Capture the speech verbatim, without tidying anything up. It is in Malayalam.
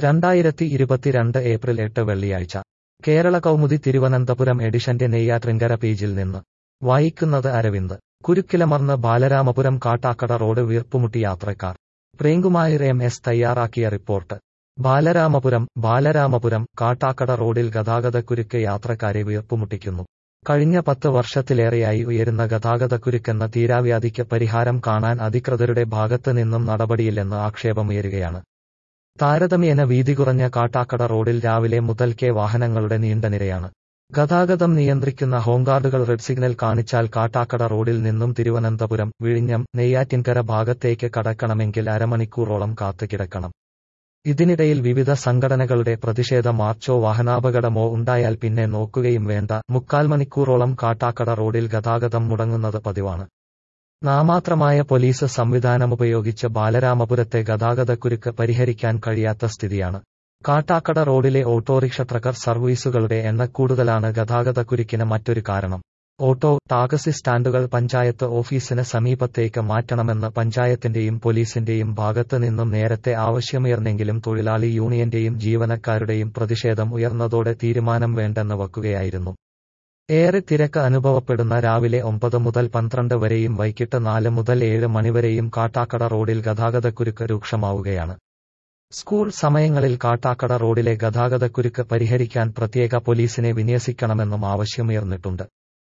രണ്ടായിരത്തി ഇരുപത്തിരണ്ട് ഏപ്രിൽ എട്ട് വെള്ളിയാഴ്ച കേരള കൗമുദി തിരുവനന്തപുരം എഡിഷന്റെ നെയ്യാറ്റിൻകര പേജിൽ നിന്ന് വായിക്കുന്നത് അരവിന്ദ്. കുരുക്കിലമർന്ന് ബാലരാമപുരം കാട്ടാക്കട റോഡ് വീർപ്പുമുട്ടി യാത്രക്കാർ. പ്രേംകുമാർ എം എസ് തയ്യാറാക്കിയ റിപ്പോർട്ട്. ബാലരാമപുരം ബാലരാമപുരം കാട്ടാക്കട റോഡിൽ ഗതാഗതക്കുരുക്ക് യാത്രക്കാരെ വീർപ്പുമുട്ടിക്കുന്നു. കഴിഞ്ഞ പത്ത് വർഷത്തിലേറെയായി ഉയരുന്ന ഗതാഗതക്കുരുക്കെന്ന തീരാവ്യാധിക്ക് പരിഹാരം കാണാൻ അധികൃതരുടെ ഭാഗത്ത് നിന്നും നടപടിയില്ലെന്ന് ആക്ഷേപമുയരുകയാണ്. താരതമ്യേന വീതി കുറഞ്ഞ കാട്ടാക്കട റോഡിൽ രാവിലെ മുതൽക്കേ വാഹനങ്ങളുടെ നീണ്ട നിരയാണ്. ഗതാഗതം നിയന്ത്രിക്കുന്ന ഹോംഗാർഡുകൾ റെഡ് സിഗ്നൽ കാണിച്ചാൽ കാട്ടാക്കട റോഡിൽ നിന്നും തിരുവനന്തപുരം, വിഴിഞ്ഞം, നെയ്യാറ്റിൻകര ഭാഗത്തേക്ക് കടക്കണമെങ്കിൽ അരമണിക്കൂറോളം കാത്തുകിടക്കണം. ഇതിനിടയിൽ വിവിധ സംഘടനകളുടെ പ്രതിഷേധ മാർച്ചോ വാഹനാപകടമോ ഉണ്ടായാൽ പിന്നെ നോക്കുകയും വേണ്ട, മുക്കാൽ മണിക്കൂറോളം കാട്ടാക്കട റോഡിൽ ഗതാഗതം മുടങ്ങുന്നത് പതിവാണ്. നാമാത്രമായ പോലീസ് സംവിധാനമുപയോഗിച്ച് ബാലരാമപുരത്തെ ഗതാഗതക്കുരുക്ക് പരിഹരിക്കാൻ കഴിയാത്ത സ്ഥിതിയാണ്. കാട്ടാക്കട റോഡിലെ ഓട്ടോറിക്ഷ ട്രക്കർ സർവീസുകളുടെ എണ്ണക്കൂടുതലാണ് ഗതാഗതക്കുരുക്കിന് മറ്റൊരു കാരണം. ഓട്ടോ, ടാക്സി സ്റ്റാൻഡുകൾ പഞ്ചായത്ത് ഓഫീസിന് സമീപത്തേക്ക് മാറ്റണമെന്ന് പഞ്ചായത്തിന്റെയും പോലീസിന്റെയും ഭാഗത്ത് നിന്നും നേരത്തെ ആവശ്യമുയർന്നെങ്കിലും തൊഴിലാളി യൂണിയന്റെയും ജീവനക്കാരുടെയും പ്രതിഷേധം ഉയർന്നതോടെ തീരുമാനം വേണ്ടെന്ന് വയ്ക്കുകയായിരുന്നു. ഏറെ തിരക്ക് അനുഭവപ്പെടുന്ന രാവിലെ ഒമ്പത് മുതൽ പന്ത്രണ്ട് വരെയും വൈകിട്ട് നാല് മുതൽ ഏഴ് മണിവരെയും കാട്ടാക്കട റോഡിൽ ഗതാഗതക്കുരുക്ക് രൂക്ഷമാവുകയാണ്. സ്കൂൾ സമയങ്ങളിൽ കാട്ടാക്കട റോഡിലെ ഗതാഗതക്കുരുക്ക് പരിഹരിക്കാൻ പ്രത്യേക പോലീസിനെ വിന്യസിക്കണമെന്നും ആവശ്യമുയർന്നിട്ടുണ്ട്.